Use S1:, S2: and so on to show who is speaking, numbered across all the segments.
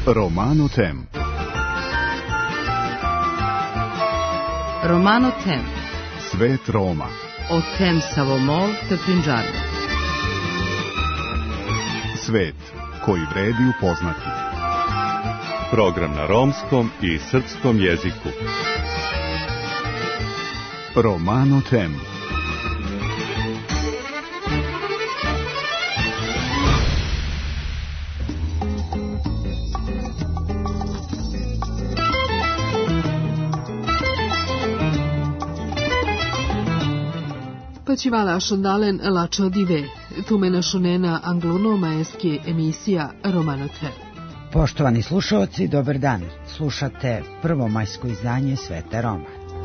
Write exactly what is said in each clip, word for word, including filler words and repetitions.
S1: Romano Tem.
S2: Romano Tem.
S1: Svet Roma.
S2: Od Tem Savomol te Punjab.
S1: Svet koji vredi upoznati.
S3: Program na romskom i srpskom jeziku.
S1: Romano Tem.
S4: Pačivala šondalen lačo dive, tumena šunena anglunoma eski emisija Romano Tem.
S5: Poštovani slušalci, dobar dan. Slušate prvo majsko izdanje Sveta Roma.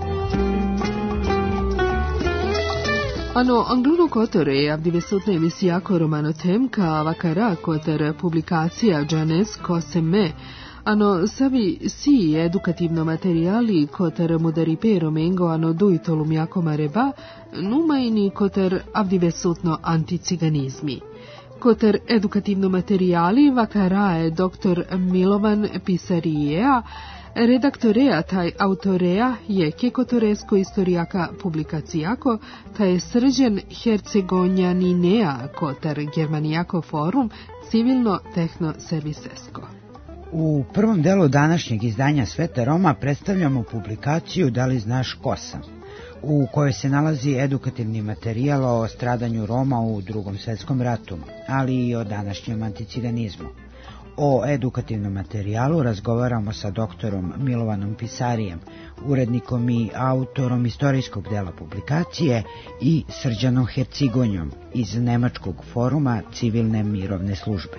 S4: Ano angluno kotore avdivesutna emisijako Romano Tem ka vakara kotar publikacija Janes Koseme, ano savi si edukativno materijali kotar mudaripe romengo ano duitolum jako mareba, numajni kotar avdivesutno anticiganizmi. Kotar edukativno materijali vakarae doktor Milovan Pisarijeja, redaktoreja taj autoreja je kekotoresko istorijaka publikacijako, taj srđen hercegonjaninea kotar germanijako forum civilno tehno servisesko.
S5: U prvom delu današnjeg izdanja Sveta Roma predstavljamo publikaciju Da li znaš ko sam, u kojoj se nalazi edukativni materijal o stradanju Roma u Drugom svetskom ratu, ali i o današnjem anticiganizmu. O edukativnom materijalu razgovaramo sa doktorom Milovanom Pisarijem, urednikom i autorom istorijskog dela publikacije, i Srđanom Hercigonjom iz Nemačkog foruma civilne mirovne službe.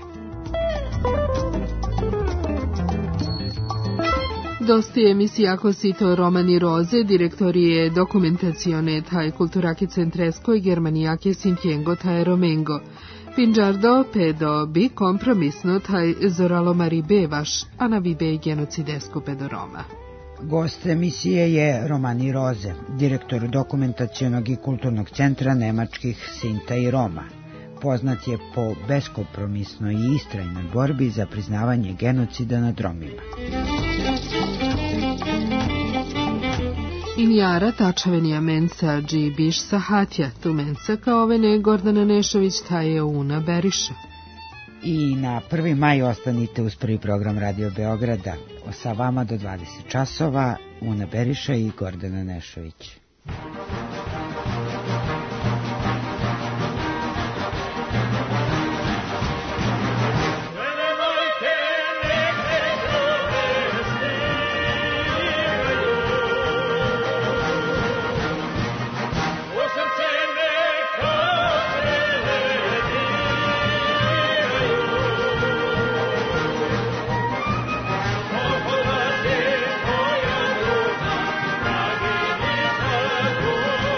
S4: Dosti emisijako sito Romani Roze, direktorije dokumentacione taj kulturake centresko i germanijake Sintiengo taj Romengo. Pinđardo pedo bi kompromisno taj zoralo maribe vaš, a na vibe genocidesko pedo Roma.
S5: Gost emisije je Romani Roze, direktor dokumentacionog i kulturnog centra nemačkih Sinta i Roma. Poznat je po beskompromisnoj i istrajnoj borbi za priznavanje genocida nad Romima.
S4: Injara tačavenija menca dži biš sahatja, tu menca kao vene Gordana Nešović taje una beriša.
S5: I na prvi maj ostanite uz prvi program Radio Beograda. Sa vama do dvadeset časova Una Beriša i Gordana Nešović.
S6: Oh,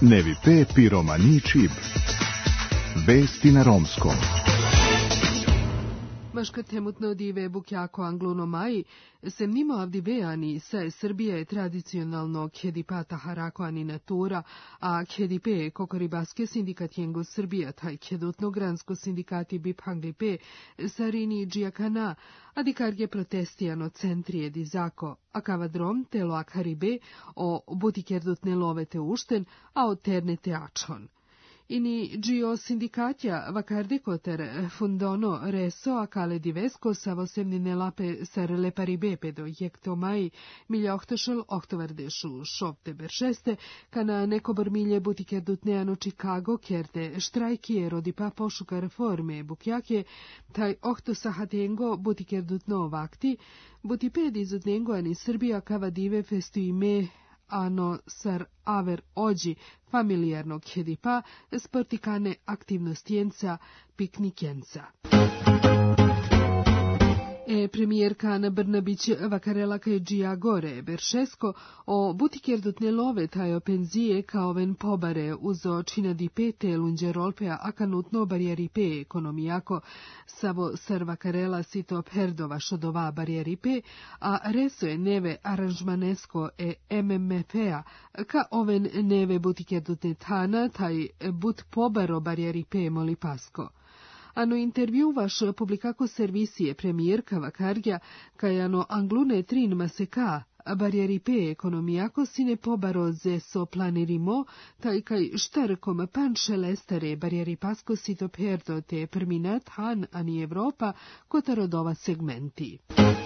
S1: Ne vi pe piromani čib. Vesti na romskom.
S4: Maška temutno dive bukjako angluno maji, sem nimo avdivejani, se Srbija je tradicionalno kjedipata harako ani natura, a kjedipe kokoribaske sindikat jengo Srbija, taj kjedutno gransko sindikati bip hanglipe, sarini džijakana, adikarge protestijano centrije dizako, a kavadrom telo akharibe, o butikerdutne lovete ušten, a o ternete ačon. Ini gio sindikatja vakardikoter fundono reso akale divesko savosemnine lape sar leparibepe do jekto mai milja ohtošel ohtovardešu šopte beršeste, kana neko bormilje butike dutneano Chicago kerte štrajkije rodipa pošuka reforme bukjake, taj ohto sahatengo butike dutno vakti, butiped izutnengo ani Srbija kava dive festu ime ano sar aver ođi familijarnog hedipa sportikane aktivnostijenca piknikenca. E premijerka Ana Brnabić vakarela kaj džija gore Beršesko o butikerdutne love tajo penzije kao ven pobare uzo čina di pete lunđerolpea akanutno barijeripe ekonomijako savo sar vakarela sito perdova šodova barijeripe, a reso je neve aranžmanesko e em em ef-a ka oven neve butikerdutne tana taj but pobaro barijeripe molipasko. Ano intervju vaš publikako servisije premijerka vakargja, kajano anglune trin maseka, barijeripe ekonomijako sine pobaroze so planirimo, taj kaj štarkom panšelestare barijeripasko sito perdo te perminat han ani Evropa kotarodova segmenti.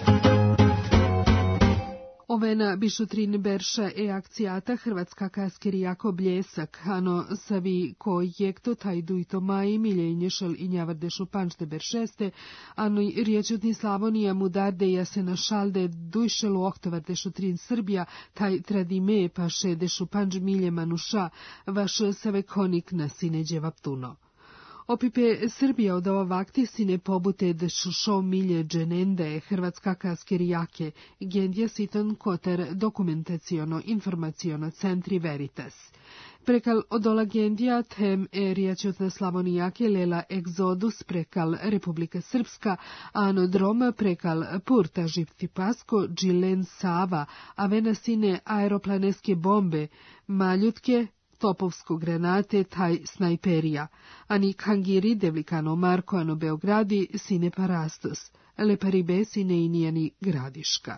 S4: Ovena bišutrin berša e akcijata Hrvatska kaskerijako bljesak, ano savi ko jekto taj dujto maji miljenješel i njavardešu panšte beršeste, ano i riječutni Slavonija mudarde jasena šalde dujšelu ohtovardešu trin Srbija, taj tradime paše dešu panđ milje manuša, vaš savekonik na sineđe vaptuno. Opipe Srbija od ova vakti sine pobute da šušo milje dženende Hrvatska kaskerijake, gendja siton koter dokumentaciono-informaciono centri Veritas. Prekal odola gendja tem e rijačutna Slavonijake lela egzodus prekal Republika Srpska, ano drom prekal Purta Žiptipasko, Džilen Sava, a vena sine aeroplaneske bombe, maljutke, topovsko granate, taj snajperija, ani kangiri devlikano Marko ano Beogradi sine parastos, leparibe sine inijani gradiška.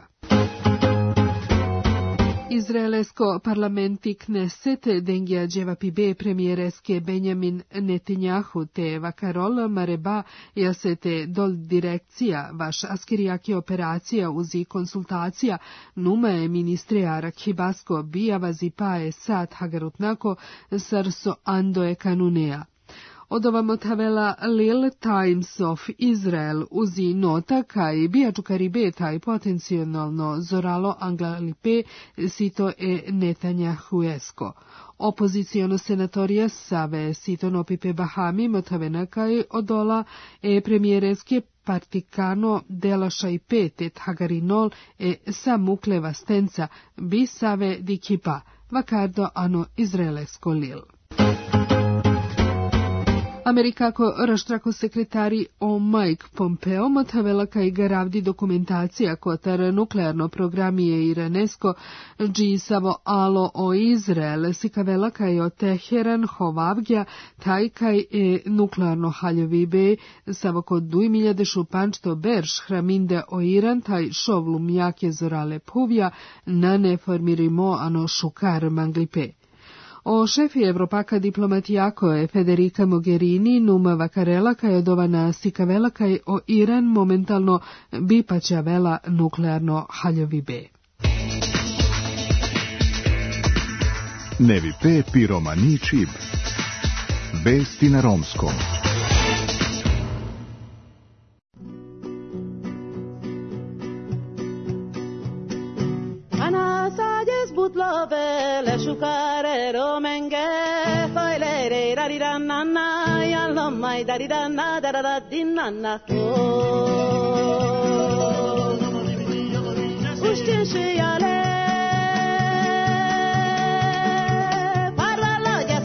S4: Izraelesko parlamenti Knesset dengja dževapibe premijereske Benjamin Netanyahu te vakarol mareba jasete dol direkcija vaš askirijaki operacija uzi konsultacija nume ministre Arak Hibasko bijava zipae sat hagarutnako sarso andoe kanunea. Odovamo tavela Lil Times of Israel uzi nota kaj bijaču karibe taj potencijalno zoralo anglalipe sito e Netanyahuesko. Opozicijono senatorija save sito nopipe Bahami motavena kaj odola e premijereske partikano delaša i petet hagarinol e samukleva stenca bi save di kipa vakardo ano izraelesko lil. Amerikako raštrako sekretari o Mike Pompeo motavela kaj garavdi dokumentacija kotar nuklearno programije iranesko dži savo alo o Izrael sikavela kaj o Teheran hovavgja taj kaj e nuklearno haljovibe savo kod duj miljadešu pančto berš hraminde o Iran taj šovlum jake zorale puvja na neformirimo ano šukar manglipe. O šefi Evropaka diplomatijako je Federica Mogherini numa vakarela kaj odovana sikavela kaj o Iran momentalno bipaća vela nuklearno haljovibe.
S1: Ne vi pe piromani čib. Vesti na romskom.
S6: Butlove le shukare romenge faile re rariranna yallo mai dariranna daradinna to ustin shiyale parla la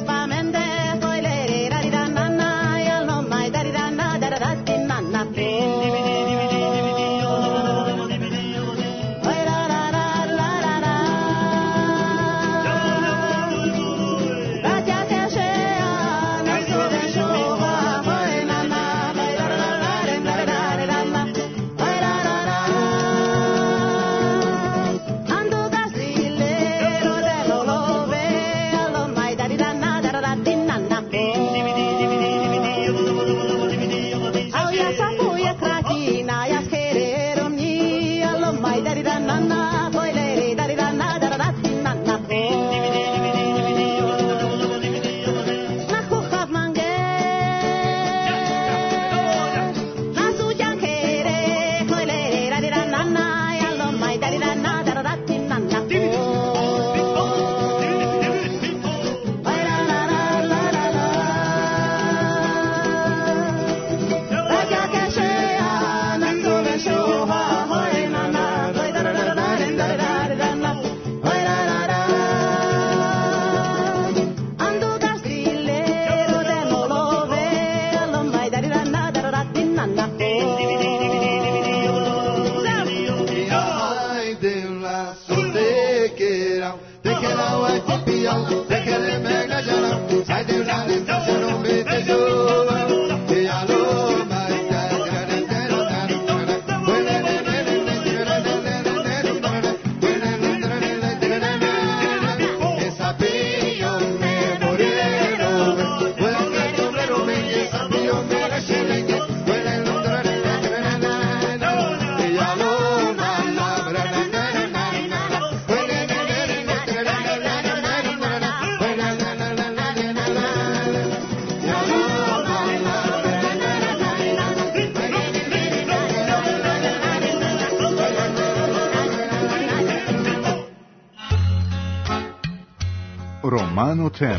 S1: Romano Tem.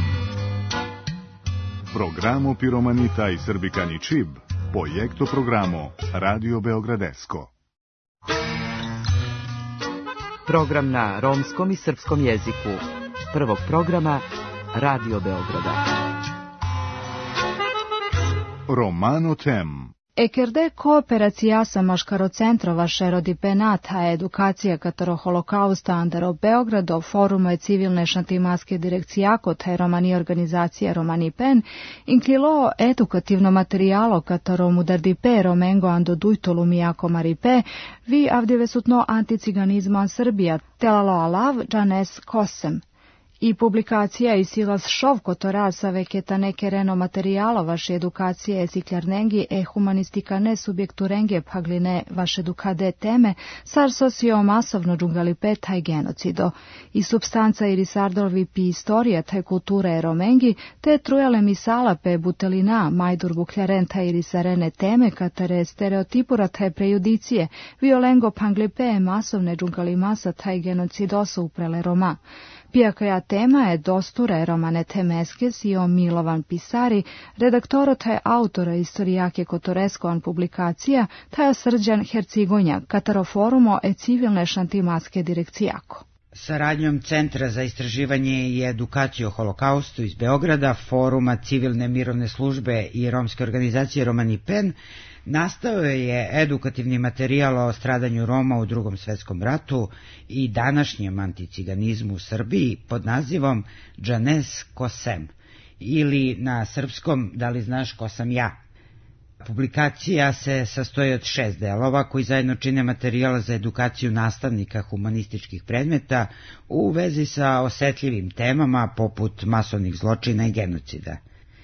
S1: Programo Piromanita i Srbikani Čib, projekto programo Radio Beogradesko.
S2: Program na romskom i srpskom jeziku. Prvog programa Radio Beograda.
S1: Romano Tem.
S7: Ekerde kooperacija maškarocentrova šerodipenata edukacija katero holokausta andaro Beogrado forumo je civilne šantimaske direkcijako te romani organizacije Romani Pen inklilo edukativno materijalo katero mudardipe romengo ando dujtolu mijako maripe vi avdivesutno anticiganizma Srbija telalo alav džanes kosem. I publikacija i silas šovko to rasa veketa neke reno materijalo vaše edukacije esiklarnengi e humanistika ne subjektu renge pagline vaše edukade teme sar sosio masovno džungalipe taj genocido. I substanca i risardolvi pi istorija taj kulture e romengi te trujale misala pe butelina majdur buklaren taj risarene teme katare stereotipura taj prejudicije violengo panglipe masovne džungalimasa taj genocidoso uprele Roma. Pijakaja tema je dosture romane temeske sio Milovan Pisari, redaktoro taj autora istorijake kotoreskoan publikacija, taj Srđan Hercigonja, kataroforumo e civilne šantimaske direkcijako.
S5: Saradnjom Centra za istraživanje i edukaciju o holokaustu iz Beograda, Foruma civilne mirovne službe i romske organizacije Romani Pen, nastao je edukativni materijal o stradanju Roma u Drugom svetskom ratu i današnjem anticiganizmu u Srbiji pod nazivom Džanes Kosem, ili na srpskom Da li znaš ko sam ja. Publikacija se sastoji od šest delova koji zajedno čine materijal za edukaciju nastavnika humanističkih predmeta u vezi sa osetljivim temama poput masovnih zločina i genocida.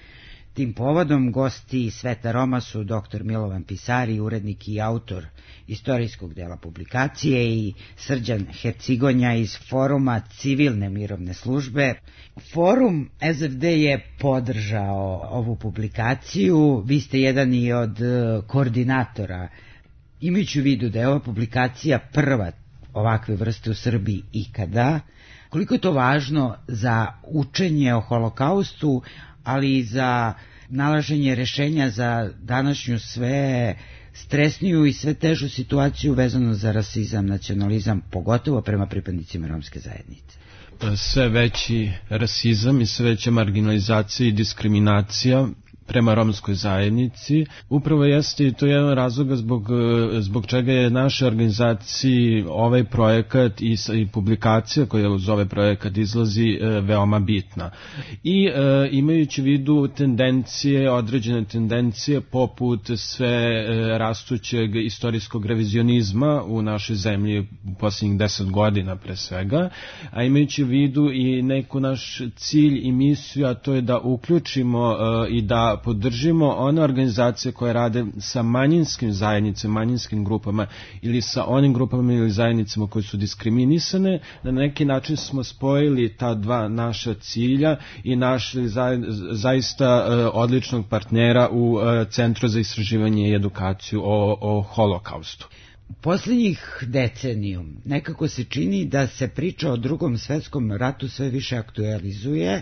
S5: Tim povodom gosti Sveta Roma su doktor Milovan Pisari, urednik i autor istorijskog dela publikacije, i Srđan Hercigonja iz Foruma civilne mirovne službe. Forum S F D je podržao ovu publikaciju, vi ste jedan i od koordinatora. Imajući u vidu da je ova publikacija prva ovakve vrste u Srbiji ikada, koliko je to važno za učenje o holokaustu, ali i za nalaženje rešenja za današnju sve stresniju i sve težu situaciju vezano za rasizam, nacionalizam, pogotovo prema pripadnicima romske zajednice.
S8: Sve veći rasizam i sve veća marginalizacija i diskriminacija prema romskoj zajednici. Upravo jeste i to jedan razloga zbog, zbog čega je našoj organizaciji ovaj projekat i, i publikacija koja uz ovaj projekat izlazi veoma bitna. I e, imajući u vidu tendencije, određene tendencije poput sve e, rastućeg istorijskog revizionizma u našoj zemlji u posljednjih deset godina pre svega, a imajući u vidu i neku naš cilj i misiju, a to je da uključimo e, i da podržimo one organizacije koje rade sa manjinskim zajednicama, manjinskim grupama ili sa onim grupama ili zajednicama koje su diskriminisane. Na neki način smo spojili ta dva naša cilja i našli za, zaista uh, odličnog partnera u uh, Centru za istraživanje i edukaciju o, o holokaustu.
S5: Posljednjih deceniju nekako se čini da se priča o Drugom svetskom ratu sve više aktualizuje.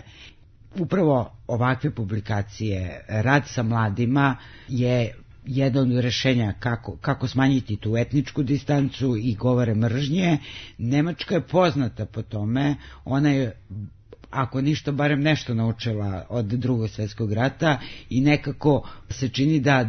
S5: Upravo ovakve publikacije, rad sa mladima je jedan od rešenja kako, kako smanjiti tu etničku distancu i govore mržnje. Nemačka je poznata po tome, ona je, ako ništa, barem nešto naučila od Drugog svjetskog rata i nekako se čini da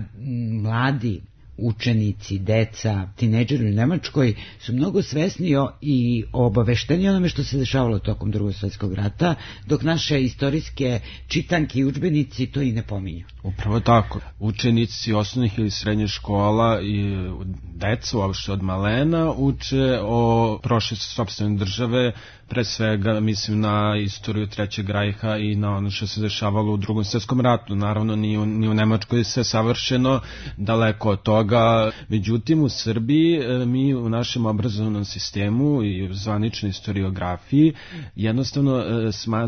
S5: mladi učenici, deca, tinejdžeri u Nemačkoj su mnogo svesni i obavešteni onome što se dešavalo tokom Drugog svjetskog rata, dok naše istorijske čitanke i udžbenici to i ne pominju.
S8: Upravo tako. Učenici osnovnih ili srednjih škola i deca uopšte od malena uče o prošlosti sopstvene države, pre svega mislim na istoriju Trećeg rajha i na ono što se dešavalo u Drugom svjetskom ratu. Naravno, ni u, ni u Nemačkoj je sve savršeno, daleko od toga. Međutim, u Srbiji mi u našem obrazovnom sistemu i u zvaničnoj historiografiji jednostavno sma,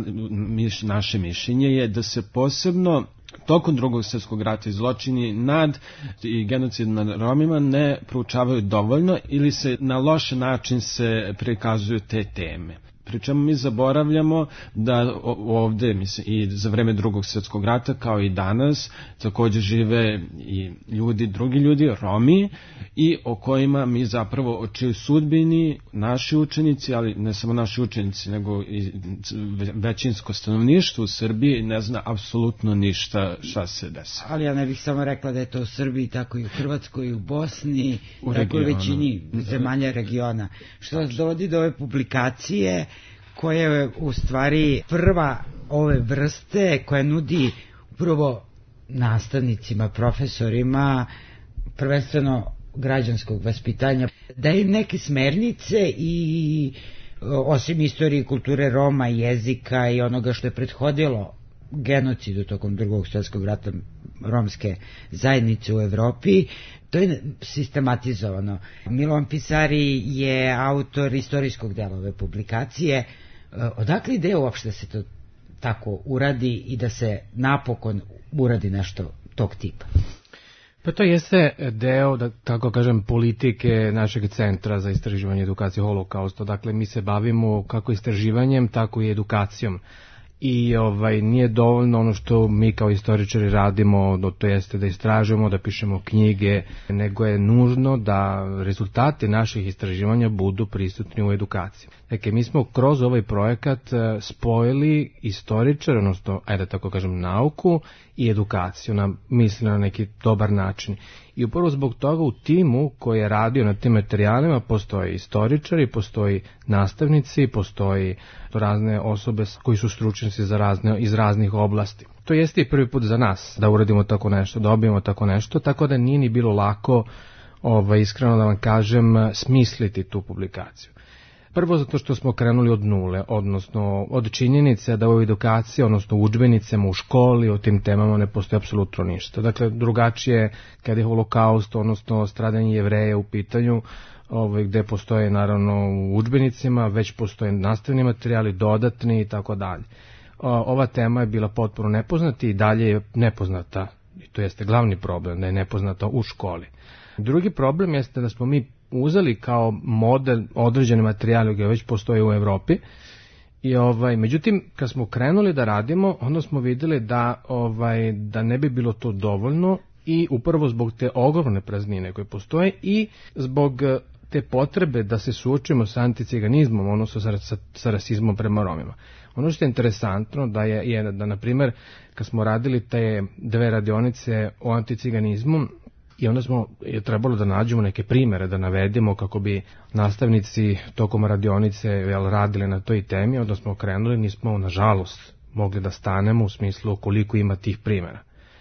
S8: naše mišljenje je da se posebno tokom Drugog svjetskog rata i zločini nad i genocid nad Romima ne proučavaju dovoljno ili se na loš način se prikazuju te teme. Pri čemu mi zaboravljamo da ovde, mislim, i za vreme drugog svjetskog rata, kao i danas, također žive i ljudi, drugi ljudi, Romi, i o kojima mi zapravo o čijoj sudbini naši učenici, ali ne samo naši učenici, nego i većinsko stanovništvo u Srbiji ne zna apsolutno ništa šta se desi.
S5: Ali ja ne bih samo rekla da je to u Srbiji, tako i u Hrvatskoj, i u Bosni, u tako i u većini zemalja regiona. Što nas dovodi do ove publikacije koja je u stvari prva ove vrste koja nudi upravo nastavnicima, profesorima, prvenstveno građanskog vaspitanja, daje neke smernice i osim istorije i kulture Roma, jezika i onoga što je prethodilo genocidu tokom drugog svjetskog rata romske zajednice u Evropi, to je sistematizovano. Milovan Pisari je autor istorijskog dela ove publikacije. Odakle ideja uopšte da se to tako uradi i da se napokon uradi nešto tog tipa?
S9: Pa to jeste deo, da tako kažem, politike našeg centra za istraživanje edukacije holokausta. Dakle, mi se bavimo kako istraživanjem, tako i edukacijom. I ovaj nije dovoljno ono što mi kao istoričari radimo, to jeste da istražujemo, da pišemo knjige, nego je nužno da rezultati naših istraživanja budu prisutni u edukaciji. Dakle, mi smo kroz ovaj projekat spojili istoričar, odnosno, ajde da tako kažem, nauku i edukaciju, na, mislim na neki dobar način. I upravo zbog toga u timu koji je radio na tim materijalima postoji istoričari, postoji nastavnici, postoji razne osobe koji su stručnjaci za razne, iz raznih oblasti. To jeste i prvi put za nas da uradimo tako nešto, da dobijemo tako nešto, tako da nije ni bilo lako, ovaj, iskreno da vam kažem, smisliti tu publikaciju. Prvo zato što smo krenuli od nule, odnosno od činjenice da u edukaciji, odnosno u udžbenicama u školi o tim temama ne postoji apsolutno ništa. Dakle, drugačije kad je holokaust, odnosno stradanje Jevreja u pitanju, ovaj, gde postoje naravno u udžbenicima, već postoje nastavni materijali, dodatni i tako dalje. Ova tema je bila potpuno nepoznata i dalje je nepoznata, i to jeste glavni problem, da je nepoznata u školi. Drugi problem jeste da smo mi uzeli kao model određene materijale koje već postoje u Evropi i ovaj međutim kad smo krenuli da radimo, onda smo videli da ovaj da ne bi bilo to dovoljno i upravo zbog te ogromne praznine koje postoje i zbog te potrebe da se suočimo sa anticiganizmom, odnosno sa, sa, sa rasizmom prema Romima. Ono što je interesantno da je, je da na primjer kad smo radili te dve radionice o anticiganizmu, i onda smo je trebalo da nađemo neke primere, da navedemo kako bi nastavnici tokom radionice jel, radili na toj temi, onda smo krenuli, nismo nažalost mogli da stanemo u smislu koliko ima tih primera.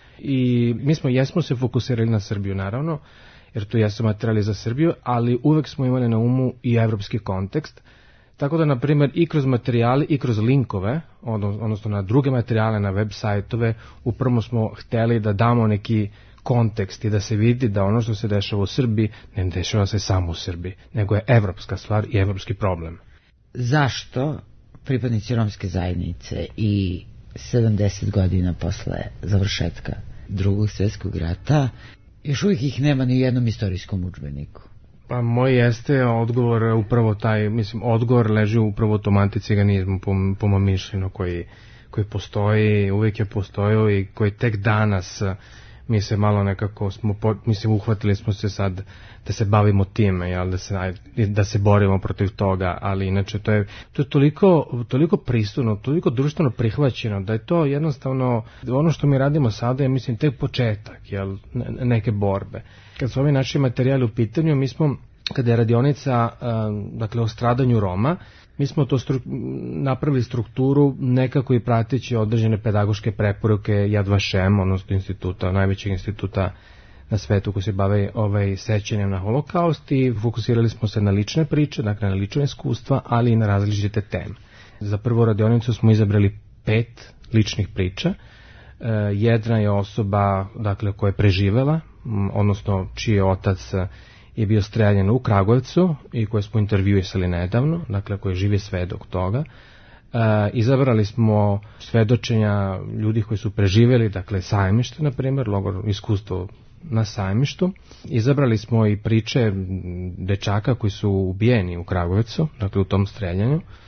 S9: I mi smo, jesmo se fokusirali na Srbiju naravno, jer to jesu materijali za Srbiju, ali uvek smo imali na umu i evropski kontekst, tako da na primjer i kroz materijali i kroz linkove, odnosno na druge materijale, na web sajtove, upravo smo hteli da damo neki kontekst i da se vidi da ono što se dešava u Srbiji ne dešava se samo u Srbiji, nego je evropska stvar i evropski problem.
S5: Zašto pripadnici romske zajednice i sedamdeset godina posle završetka drugog svjetskog rata još uvijek ih nema ni u jednom istorijskom udžbeniku?
S9: Pa moj jeste odgovor upravo taj, mislim, odgovor leži upravo u tom anticiganizmu po, po mom mišljenju koji, koji postoji, uvijek je postojao i koji tek danas mi se malo nekako smo, mislim, uhvatili smo se sad da se bavimo time, jel, da se, da se borimo protiv toga, ali inače to je, to je toliko, toliko prisutno, toliko društveno prihvaćeno, da je to jednostavno, ono što mi radimo sada je, mislim, tek početak, jel, neke borbe. Kad su ovi naši materijali u pitanju, mi smo, kada je radionica, dakle, o stradanju Roma, mi smo to stru, napravili strukturu nekako i prateći određene pedagoške preporuke Yad Vashem, odnosno instituta, najvećeg instituta na svetu koji se bave ovaj, sećanjem na holokaust, i fokusirali smo se na lične priče, dakle na lične iskustva, ali i na različite teme. Za prvu radionicu smo izabrali pet ličnih priča. E, jedna je osoba, dakle, koja je preživela, odnosno čiji je otac je bio streljan u Kragujevcu i koje smo intervjuisali nedavno, dakle koji živi svedok toga. E, izabrali smo svedočenja ljudi koji su preživjeli, dakle Sajmište, na primjer, logor, iskustvo na Sajmištu. Izabrali smo i priče dečaka koji su ubijeni u Kragujevcu, dakle u tom streljanju,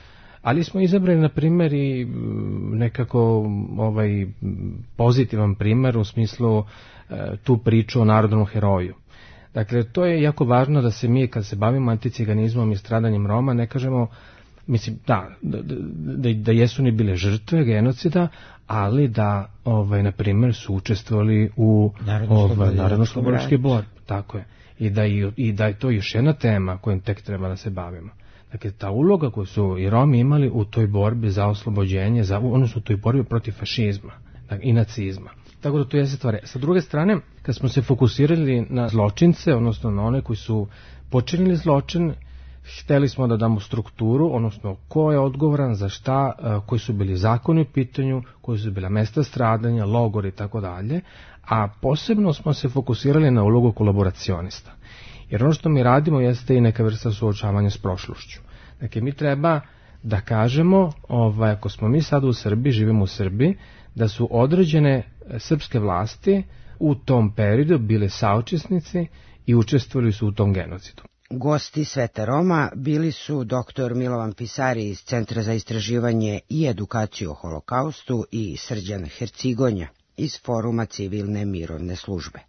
S9: ali smo izabrali na primjer i nekako ovaj pozitivan primjer u smislu tu priču o narodnom heroju. Dakle, to je jako važno da se mi, kad se bavimo anticiganizmom i stradanjem Roma, ne kažemo, mislim, da, da, da, da jesu ni bile žrtve genocida, ali da, ovaj, na primjer, su učestvovali u ovaj, narodno-slobodilački borbi. Tako je. I da, i, I da je to još jedna tema kojom tek treba da se bavimo. Dakle, ta uloga koju su i Romi imali u toj borbi za oslobođenje, za, odnosno u toj borbi protiv fašizma i nacizma. Tako da to je stvar. Sa druge strane, kad smo se fokusirali na zločince, odnosno na one koji su počinili zločin, hteli smo da damo strukturu, odnosno ko je odgovoran za šta, koji su bili zakoni u pitanju, koji su bila mesta stradanja, logori i tako dalje, a posebno smo se fokusirali na ulogu kolaboracionista. Jer ono što mi radimo jeste i neka vrsta suočavanja s prošlošću. Dakle, mi treba da kažemo, ovaj, ako smo mi sad u Srbiji, živimo u Srbiji, da su određene srpske vlasti u tom periodu bile saučesnici i učestvovali su u tom genocidu.
S5: Gosti Sveta Roma bili su doktor Milovan Pisari iz Centra za istraživanje i edukaciju o holokaustu i Srđan Hercigonja iz Foruma civilne mirovne službe.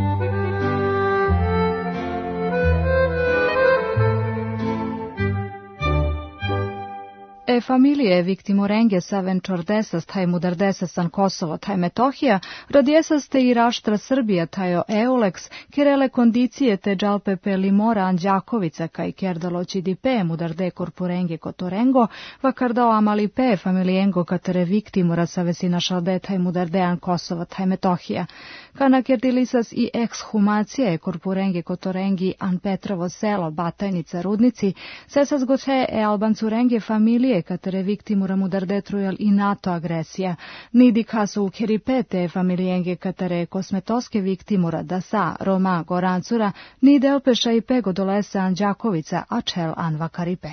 S7: E familije viktimorenge saven čordesas taj mudardesasan Kosovo taj Metohija, radjesaste i raštra Srbija tajo Euleks, kirele kondicije te džalpepe limora Anđakovica kaj kerdaloći di pe mudarde korporenge kotorengo, vakardao amali pe familijengo katere viktimora savesina šalde taj mudardean Kosovo taj Metohija. Kana kerdilisas i ekshumacije korporenge kotorengi an Petrovo selo, Batajnica, Rudnici, sesas gote e albancurenge familije katere viktimura mudardetrujal i NATO agresija. Nidi kasu u keripete familijenge katere kosmetoske viktimura da sa Roma Gorancura, ni delpeša i pego dolese Anđakovica, a čel anva karipe.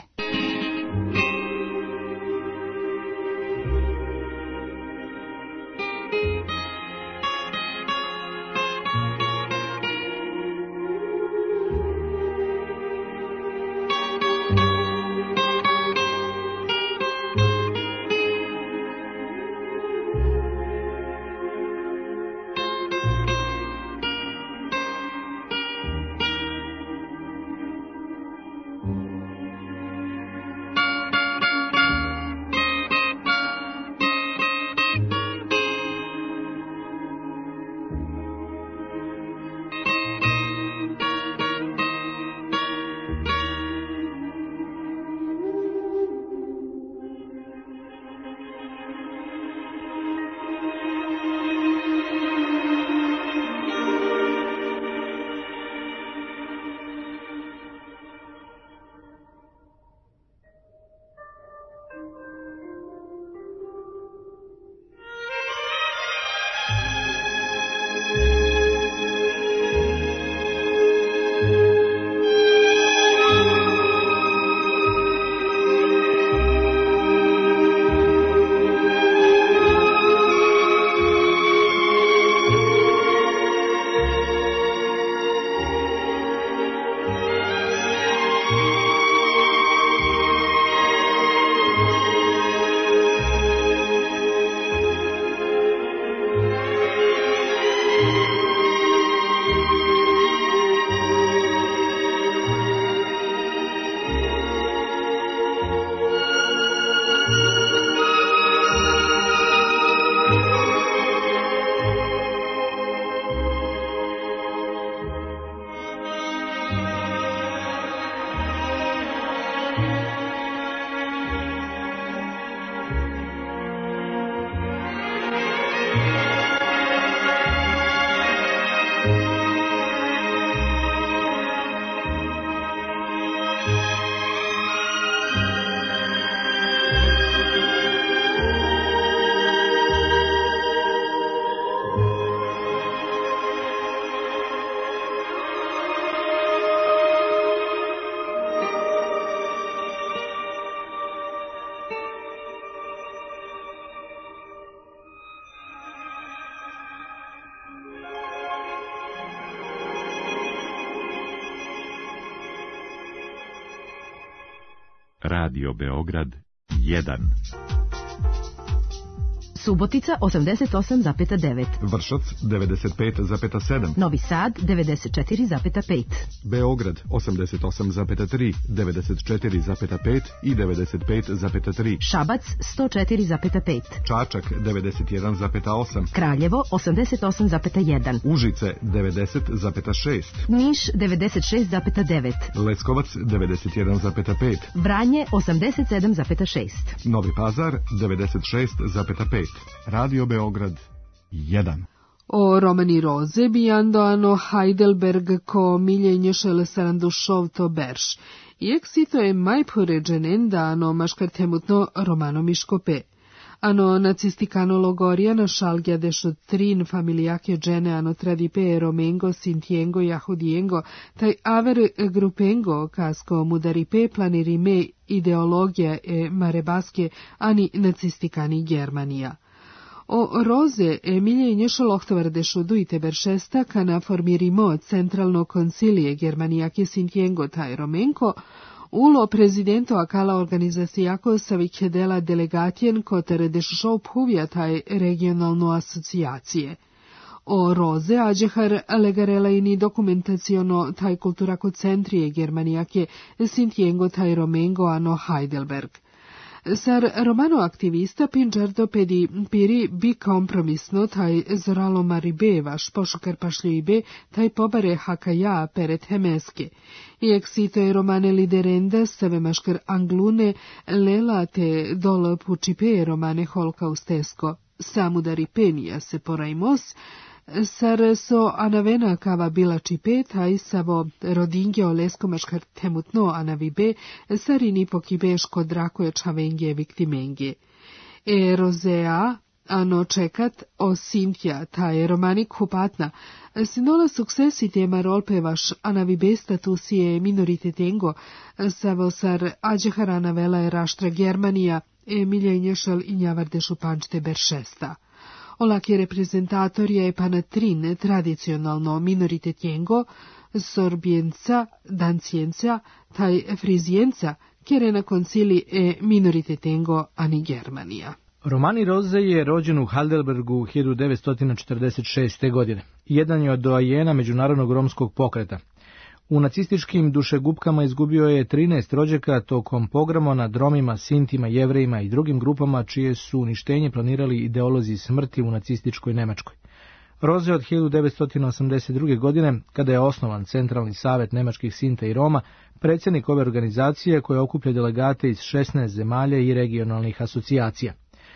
S1: Radio Beograd,
S10: jedan.
S11: Subotica osamdeset osam zarez devet.
S12: Vršac devedeset pet zarez sedam.
S11: Novi Sad devedeset četiri zarez pet.
S12: Beograd osamdeset osam zarez tri, devedeset četiri zarez pet i devedeset pet zarez tri.
S11: Šabac sto četiri zarez pet.
S12: Čačak devedeset jedan zarez osam.
S11: Kraljevo osamdeset osam zarez jedan.
S12: Užice devedeset zarez šest.
S11: Niš devedeset šest zarez devet.
S12: Leskovac devedeset jedan zarez pet.
S11: Vranje osamdeset sedam zarez šest.
S12: Novi Pazar devedeset šest zarez pet. Radio Beograd jedan.
S4: O Romani Roze bi andoano Heidelberg ko miljenje šelesarandušov to berš. Iek si to je maj poređenen da ano maškartemutno romano miškope. Ano nacistikano logoria na šalgja dešo trin familijake džene ano tradipe romengo sintiengo jahudiengo taj aver grupengo kasko mudaripe planirime ideologija e marebaske ani nacistikani Germanija. O Roze Emilije nješolohtovar dešo duite beršesta kana formirimo centralno koncilije Germanijake sintiengo taj romenko ulo prezidento akala organizacijako savik dela delegatjen kotere dešo puvija taj regionalno asocijacije. O Roze ađehar legarelaini dokumentaciono taj kulturako centrije Germanijake sintiengo taj romengo ano Heidelberg. Sar romano aktivista Pinđardo pedi piri bi kompromisno taj zoralo maribe vaš pošukar pašljibe taj pobare hakaja peret hemeske. I eksito je romane liderenda save maškar anglune lela te dolo pučipe romane holokaustesko. Samudari penija se porajmos, sar so anavena kava bila čipe, taj savo rodinge olesko maškar temutno anavibe, sarini pokibeško drakoje čavenge viktimenge. E rozea, ano čekat o Sintja, taj romanik hupatna, sinola suksesi tema rolpe vaš anavibe statusije minoritetengo, savo sar ađeharana vela je raštra Germanija, e miljenješal i njavardešu pančte beršesta. Olaki reprezentatorija je panatrin tradicionalno minoritetjengo, sorbijenca, dancijenca, taj frizijenca, kere na koncili e minoritetengo ani Germanija.
S9: Romani Roze je rođen u Heidelbergu hiljadu devetsto četrdeset šeste. godine. Jedan je od doajena međunarodnog romskog pokreta. U nacističkim dušegupkama izgubio je trinaest rođaka tokom pogroma nad Romima, Sintima, Jevrejima i drugim grupama čije su uništenje planirali ideolozi smrti u nacističkoj Nemačkoj. Roze od hiljadu devetsto osamdeset druge. godine, kada je osnovan Centralni savet nemačkih Sinta i Roma, predsjednik ove organizacije koja okuplja delegate iz šesnaest zemalja i regionalnih asocijacija.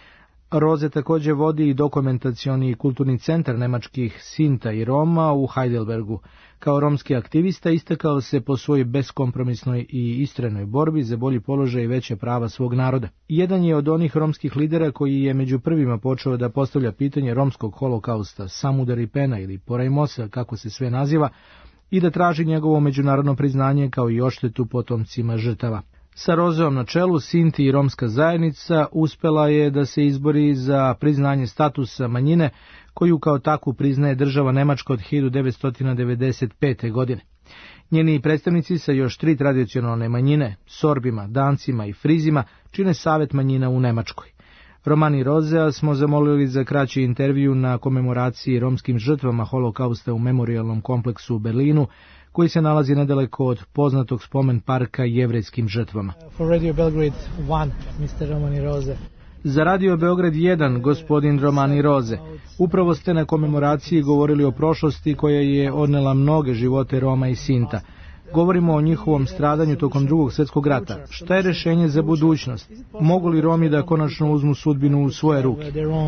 S9: Roze također vodi i dokumentacioni i kulturni centar nemačkih Sinta i Roma u Heidelbergu. Kao romski aktivista istakao se po svojoj beskompromisnoj i istrenoj borbi za bolji položaj i veće prava svog naroda. Jedan je od onih romskih lidera koji je među prvima počeo da postavlja pitanje romskog holokausta, Samudari Pena ili Porajmosa, kako se sve naziva, i da traži njegovo međunarodno priznanje kao i odštetu potomcima žrtava. Sa Rozeom na čelu, Sinti i romska zajednica uspela je da se izbori za priznanje statusa manjine, koju kao takvu priznaje država Nemačka od hiljadu devetsto devedeset pete. godine. Njeni predstavnici sa još tri tradicionalne manjine, Sorbima, Dancima i Frizima, čine Savet manjina u Nemačkoj. Romani Rozea smo zamolili za kraći intervju na komemoraciji romskim žrtvama holokausta u memorijalnom kompleksu u Berlinu, koji se nalazi nedaleko od poznatog spomen parka jevrejskim žrtvama.
S13: For Radio Belgrade one, mister Romani Roze.
S9: Za Radio Beograd jedan, gospodin Romani Roze. Upravo ste na komemoraciji govorili o prošlosti koja je odnela mnoge živote Roma i Sinta. Govorimo o njihovom stradanju tokom drugog svjetskog rata. Šta je rješenje za budućnost? Mogu li Romi da konačno uzmu sudbinu u svoje ruke?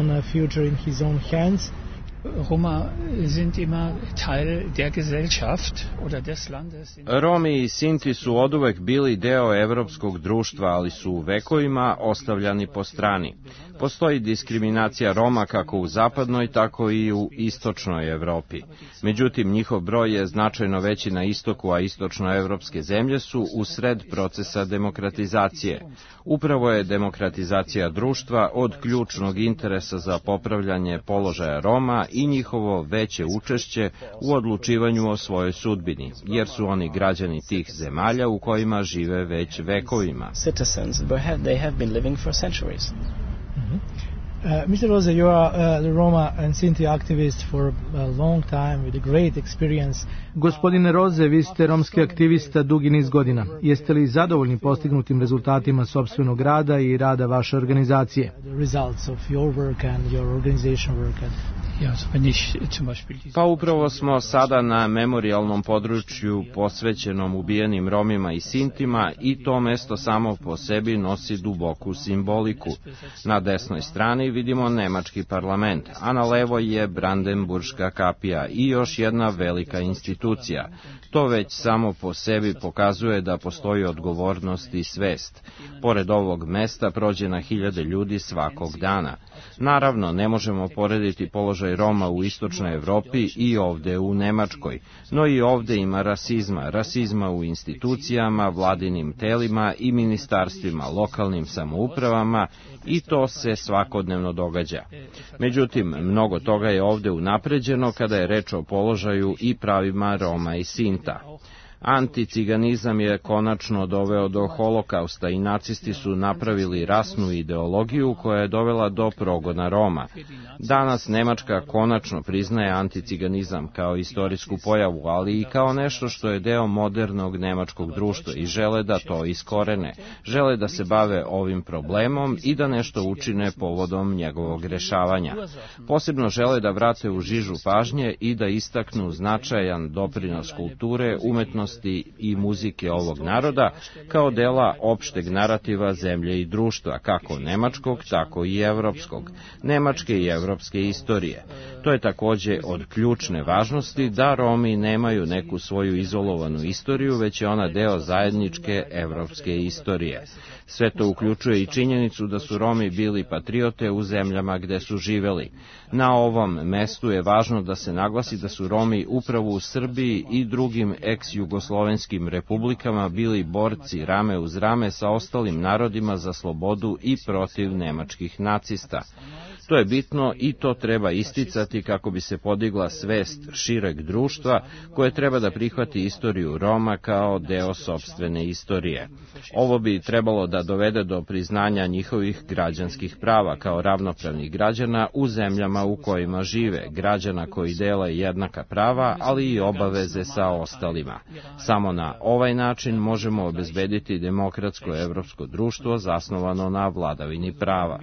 S14: Roma sind immer Teil der Gesellschaft oder des Landes.
S15: Romi i Sinti su oduvek bili deo evropskog društva, ali su u vekovima ostavljani po strani. Postoji diskriminacija Roma kako u zapadnoj, tako i u istočnoj Evropi. Međutim, njihov broj je značajno veći na istoku, a istočnoevropske zemlje su u sred procesa demokratizacije. Upravo je demokratizacija društva od ključnog interesa za popravljanje položaja Roma i njihovo veće učešće u odlučivanju o svojoj sudbini, jer su oni građani tih zemalja u kojima žive već vekovima.
S13: Uh, mister Rose, you are uh, the Roma and Sinti activist for a long time with a great experience.
S10: Gospodine Roze, vi ste romski aktivista dugi niz godina. Jeste li zadovoljni postignutim rezultatima sopstvenog rada i rada vaše organizacije?
S13: The results of your work and your organization work.
S15: Pa upravo smo sada na memorijalnom području posvećenom ubijenim Romima i Sintima i to mesto samo po sebi nosi duboku simboliku. Na desnoj strani vidimo nemački parlament, a na levoj je Brandenburška kapija i još jedna velika institucija. To već samo po sebi pokazuje da postoji odgovornost i svest. Pored ovog mesta prođe na hiljade ljudi svakog dana. Naravno, ne možemo porediti položaj Roma u istočnoj Evropi i ovde u Nemačkoj, no i ovde ima rasizma, rasizma u institucijama, vladinim telima i ministarstvima, lokalnim samoupravama i to se svakodnevno događa. Međutim, mnogo toga je ovde unapređeno kada je reč o položaju i pravima Roma i Sinta. Anticiganizam je konačno doveo do holokausta i nacisti su napravili rasnu ideologiju koja je dovela do progona Roma. Danas Nemačka konačno priznaje anticiganizam kao istorijsku pojavu, ali i kao nešto što je deo modernog nemačkog društva i žele da to iskorene. Žele da se bave ovim problemom i da nešto učine povodom njegovog rešavanja. Posebno žele da vrate u žižu pažnje i da istaknu značajan doprinos kulture, umetnosti i muzike ovog naroda kao dela opšteg narativa zemlje i društva, kako nemačkog, tako i evropskog, nemačke i evropske istorije. To je takođe od ključne važnosti da Romi nemaju neku svoju izolovanu istoriju, već je ona deo zajedničke evropske istorije. Sve to uključuje i činjenicu da su Romi bili patriote u zemljama gde su živeli. Na ovom mestu je važno da se naglasi da su Romi upravo u Srbiji i drugim ex-jugoslovenskim republikama bili borci rame uz rame sa ostalim narodima za slobodu i protiv nemačkih nacista. To je bitno i to treba isticati kako bi se podigla svest šireg društva koje treba da prihvati istoriju Roma kao deo sopstvene istorije. Ovo bi trebalo da dovede do priznanja njihovih građanskih prava kao ravnopravnih građana u zemljama u kojima žive, građana koji dele jednaka prava, ali i obaveze sa ostalima. Samo na ovaj način možemo obezbediti demokratsko evropsko društvo zasnovano na vladavini prava.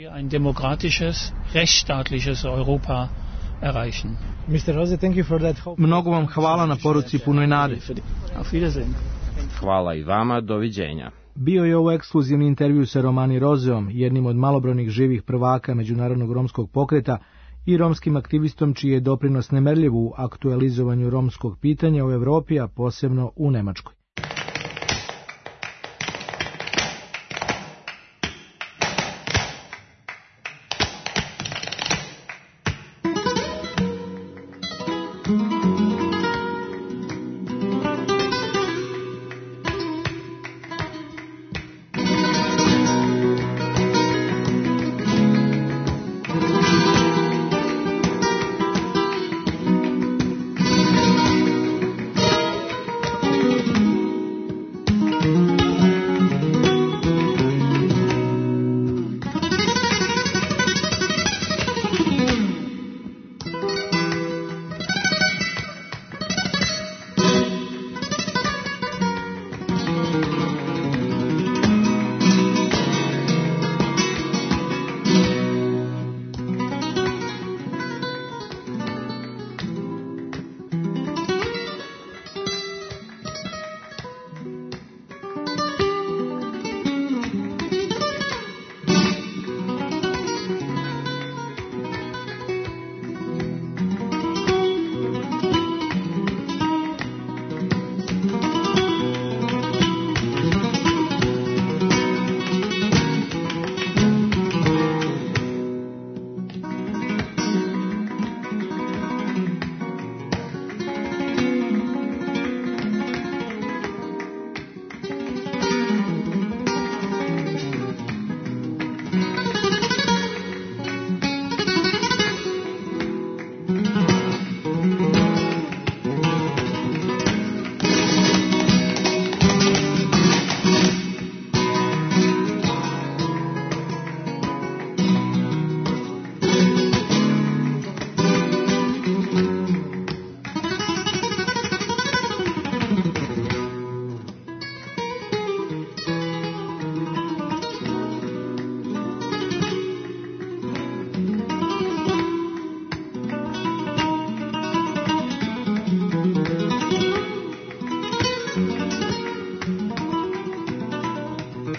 S14: rechtsstaatliches Europa erreichen.
S13: mister Rose, thank you for that.
S10: Mnogo vam hvala na poruci punoj nade.
S14: Auf Wiedersehen.
S15: Hvala i vama, doviđenja.
S10: Bio je ovo ekskluzivni intervju sa Romani Rozeom, jednim od malobrojnih živih prvaka međunarodnog romskog pokreta i romskim aktivistom čiji je doprinos nemerljiv u aktualizovanju romskog pitanja u Evropi, a posebno u Nemačkoj.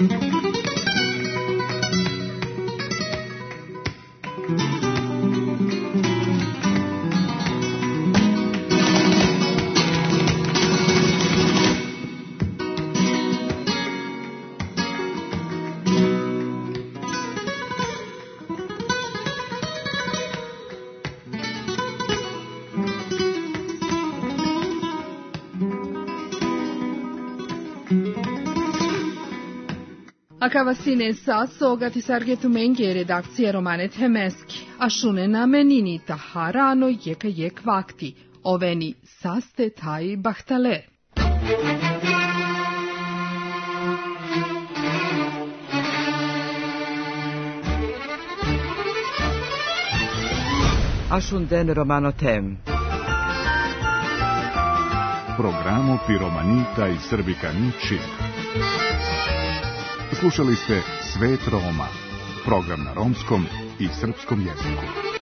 S4: Akavasine saso gati sargetu menge redakcije Romane Temeski, a šunena menini taharano jeka jek vakti, oveni saste taj bahtale.
S2: Ashunden Romano Tem.
S1: Programo Piromanita i Srbikani Čib. Slušali ste Svet Roma, program na romskom i srpskom jeziku.